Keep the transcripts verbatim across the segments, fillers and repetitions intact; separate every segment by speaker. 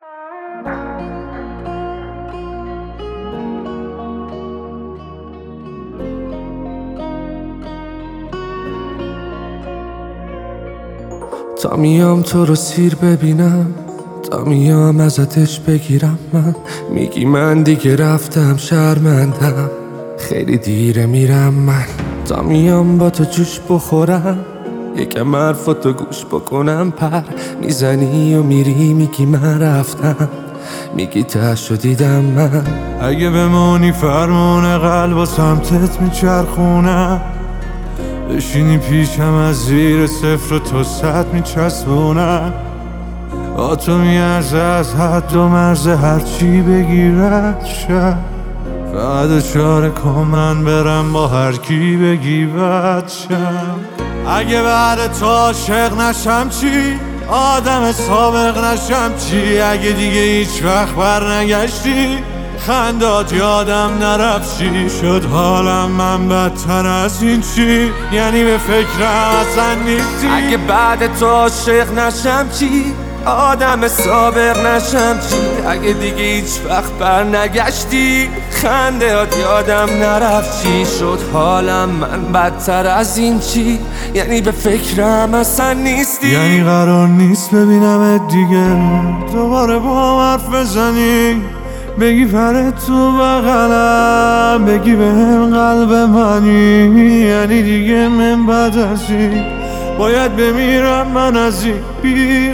Speaker 1: تا میام تو رو سیر ببینم، تا میام ازتش بگیرم، من میگی من دیگه رفتم شرمندم، خیلی دیره میرم من. تا میام با تو جوش بخورم، یکم حرفاتو گوش بکنم، پر میزنی و میری میگی من رفتم، میگی تهشو دیدم من.
Speaker 2: اگه بمونی فرمون قلب و سمتت میچرخونم، بشینی پیشم از زیر صفر و تو صد میچسبونم. با تو میارزه از حد و مرز هرچی بگیرد شد، فقط اشاره کن من برم با هر کی بگی بد شم. اگه بعد تو عاشق نشم چی؟ آدم سابق نشم چی؟ اگه دیگه هیچ وقت بر نگشتی، خندات یادم نرفت چی شد حالم من بدتر از این چی؟ یعنی به فکرم اصلا نیستی.
Speaker 1: اگه بعد تو عاشق نشم چی؟ آدم سابق نشم چی؟ اگه دیگه هیچ وقت بر نگشتی، خندهات یادم نرفت چی شد حالم من بدتر از این چی؟ یعنی به فکرم اصلا نیستی.
Speaker 2: یعنی قرار نیست ببینمت دیگه، دوباره با حرف بزنی، بگی پر تو بغلم، بگی بهم قلب منی. یعنی دیگه من بعد از این باید بمیرم من از این بی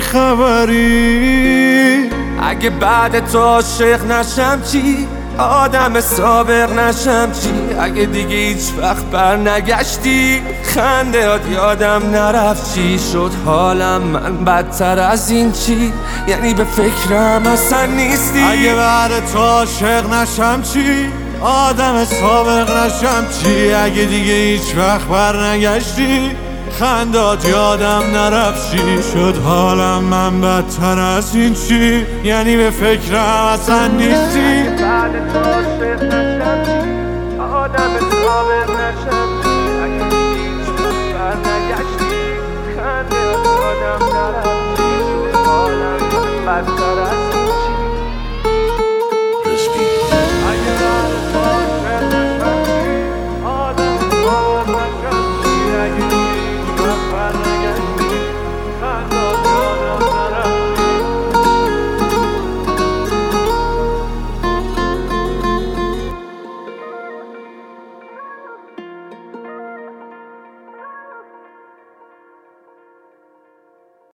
Speaker 2: خبری.
Speaker 1: اگه بعد تو عاشق نشم چی؟ آدم سابق نشم چی؟ اگه دیگه هیچ وقت بر نگشتی، خندهات یادم نرفت چی شد حالم من بدتر از این چی؟ یعنی به فکرم اصلا نیستی.
Speaker 2: اگه بعد تو عاشق نشم چی؟ آدم سابق نشم چی؟ اگه دیگه هیچ وقت بر نگشتی، خندات یادم نرفت چی شد حالم من بدتر از این چی؟ یعنی به فکرم اصلا نیستی.
Speaker 1: بعد تو عاشق نشم چی؟ آدم سابق نشم چی؟ اگه دیگه هیچ وقت بر نگشتی، خندهات یادم نرفت چی شد حالم من بدتر از